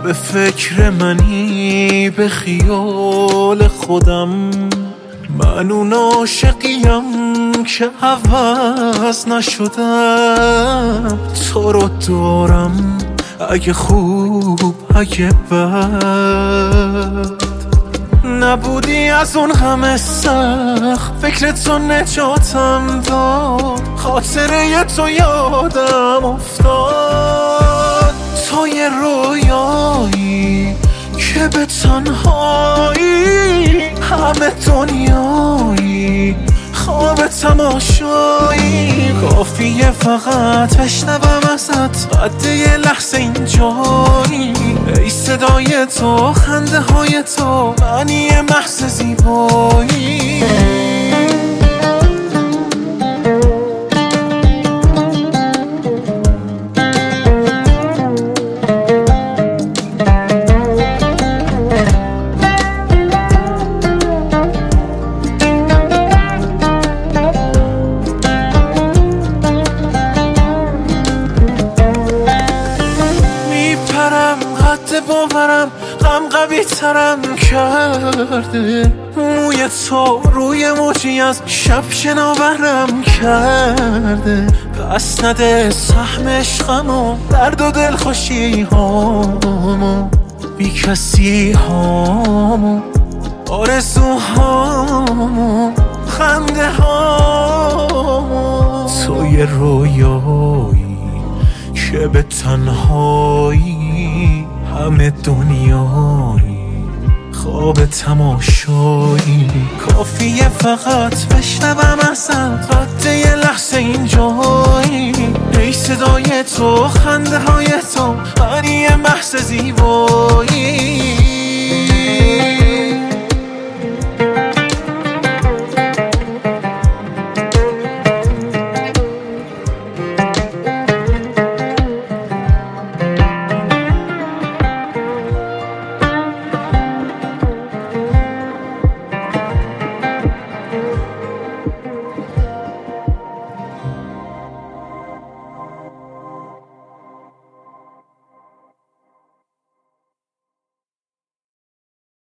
به فکر منی به خیال خودم، من اون عاشقیم که عوض نشدم. تو رو دارم اگه خوب اگه بد، نبودی از اون همه سخت، فکر تو نجاتم داد، خاطره تو یادم افتاد. تو یه رویایی که به تنهایی همه دنیایی خواب تماشایی، کافیه فقط بشنوم ازت قد یه لحظه اینجایی. ای صدای تو، خنده های تو، معنی محض زیبایی. باورم غم قوی ترم کرده، موی تو روی موجی از شب شناورم کرده. پس نده سهم عشقمو، درد و دلخوشی هامو، بی کسی هامو، آرزوهامو، خنده هامو. تو یه رویایی که به تنهایی همه دنیایی خواب تماشایی، کافیه فقط بشنوم ازت قد یه لحظه اینجایی. ای صدای تو، خنده های تو، معنی محض زیبایی.